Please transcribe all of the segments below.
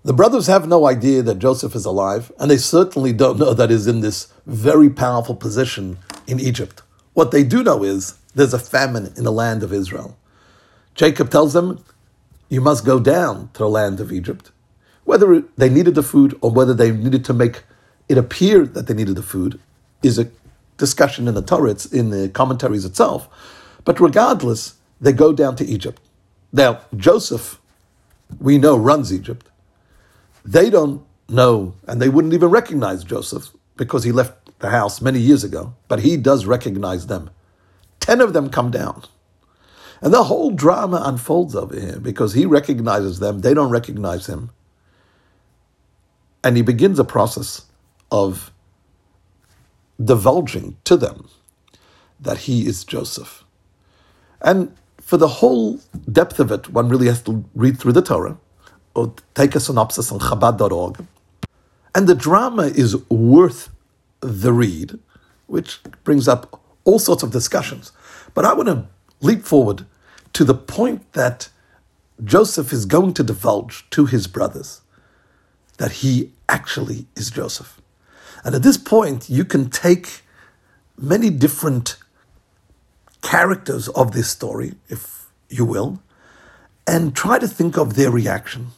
The brothers have no idea that Joseph is alive, and they certainly don't know that he's in this very powerful position in Egypt. What they do know is there's a famine in the land of Israel. Jacob tells them, you must go down to the land of Egypt. Whether they needed the food or whether they needed to make it appear that they needed the food is a discussion in the Torah, it's in the commentaries itself. But regardless, they go down to Egypt. Now, Joseph, we know, runs Egypt. They don't know, and they wouldn't even recognize Joseph because he left the house many years ago, but he does recognize them. 10 of them come down. And the whole drama unfolds over here because he recognizes them, they don't recognize him. And he begins a process of divulging to them that he is Joseph. And for the whole depth of it, one really has to read through the Torah or take a synopsis on Chabad.org. And the drama is worth the read, which brings up all sorts of discussions. But I want to leap forward to the point that Joseph is going to divulge to his brothers that he actually is Joseph. And at this point, you can take many different characters of this story, if you will, and try to think of their reaction.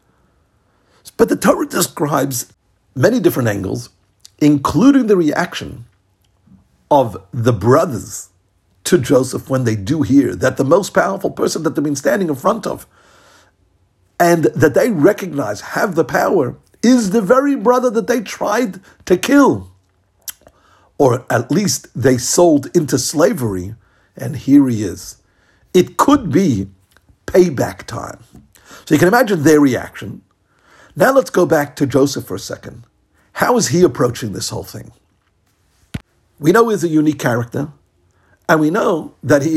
But the Torah describes many different angles, including the reaction of the brothers to Joseph when they do hear that the most powerful person that they've been standing in front of and that they recognize have the power is the very brother that they tried to kill, or at least they sold into slavery, and here he is. It could be payback time. So you can imagine their reaction. Now let's go back to Joseph for a second. How is he approaching this whole thing? We know he's a unique character, and we know that he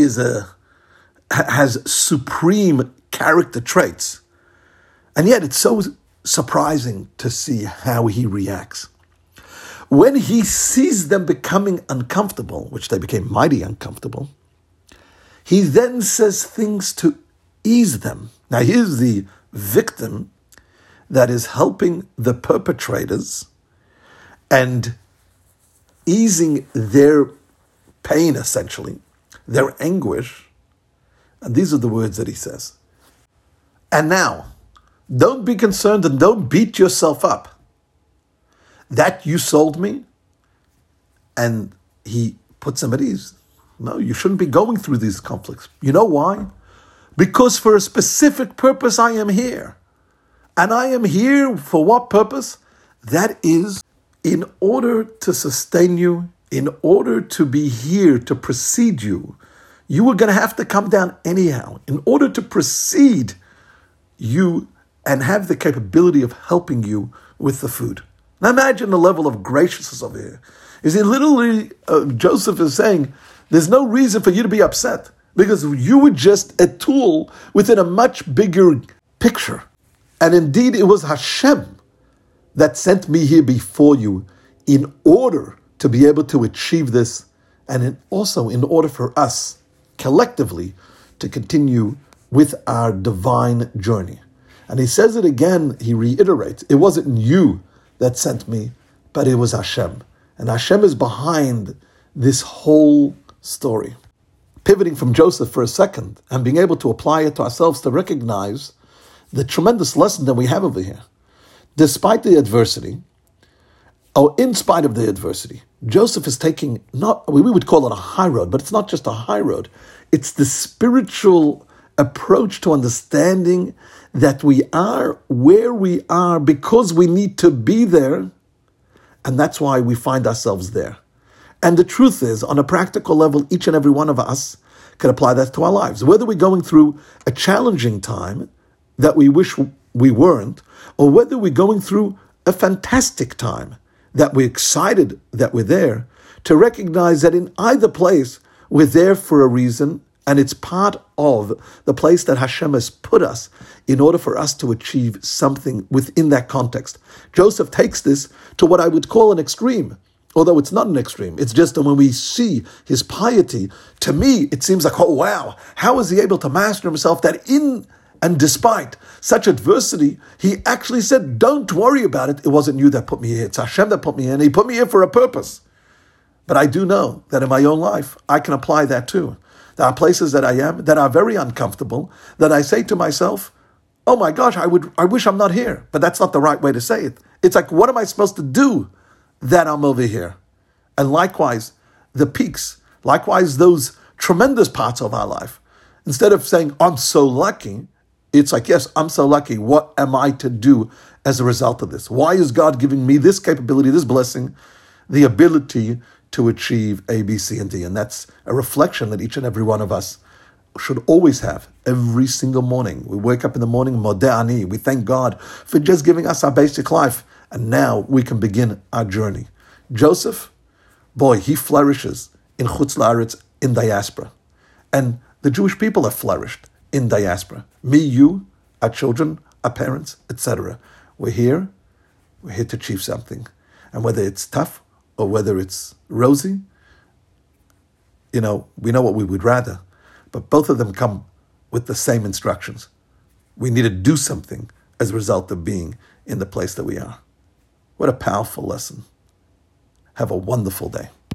has supreme character traits. And yet it's so surprising to see how he reacts. When he sees them becoming uncomfortable, which they became mighty uncomfortable, he then says things to ease them. Now here's the victim that is helping the perpetrators and easing their pain, essentially, their anguish. And these are the words that he says. And now, don't be concerned and don't beat yourself up that you sold me. And he puts them at ease. No, you shouldn't be going through these conflicts. You know why? Because for a specific purpose I am here. And I am here for what purpose? That is in order to sustain you, in order to be here to precede you. You were going to have to come down anyhow. In order to precede you and have the capability of helping you with the food. Now imagine the level of graciousness over here. Is he literally, Joseph is saying, there's no reason for you to be upset because you were just a tool within a much bigger picture. And indeed, it was Hashem that sent me here before you in order to be able to achieve this, and also in order for us collectively to continue with our divine journey. And he says it again, he reiterates, it wasn't you that sent me, but it was Hashem. And Hashem is behind this whole story. Pivoting from Joseph for a second and being able to apply it to ourselves to recognize the tremendous lesson that we have over here. Despite the adversity, or in spite of the adversity, Joseph is taking, we would call it a high road, but it's not just a high road. It's the spiritual approach to understanding that we are where we are because we need to be there, and that's why we find ourselves there. And the truth is, on a practical level, each and every one of us can apply that to our lives. Whether we're going through a challenging time that we wish we weren't, or whether we're going through a fantastic time that we're excited that we're there, to recognize that in either place, we're there for a reason, and it's part of the place that Hashem has put us in order for us to achieve something within that context. Joseph takes this to what I would call an extreme, although it's not an extreme. It's just that when we see his piety, to me, it seems like, oh wow, how is he able to master himself that in And despite such adversity, he actually said, don't worry about it. It wasn't you that put me here. It's Hashem that put me here. And he put me here for a purpose. But I do know that in my own life, I can apply that too. There are places that I am that are very uncomfortable, that I say to myself, oh my gosh, I wish I'm not here. But that's not the right way to say it. It's like, what am I supposed to do that I'm over here? And likewise, the peaks, likewise, those tremendous parts of our life. Instead of saying, I'm so lucky, it's like, yes, I'm so lucky. What am I to do as a result of this? Why is God giving me this capability, this blessing, the ability to achieve A, B, C, and D? And that's a reflection that each and every one of us should always have every single morning. We wake up in the morning, Modeh Ani, we thank God for just giving us our basic life. And now we can begin our journey. Joseph, boy, he flourishes in Chutz La'aretz, in diaspora. And the Jewish people have flourished in diaspora. Me, you, our children, our parents, etc. We're here to achieve something. And whether it's tough or whether it's rosy, we know what we would rather. But both of them come with the same instructions. We need to do something as a result of being in the place that we are. What a powerful lesson. Have a wonderful day.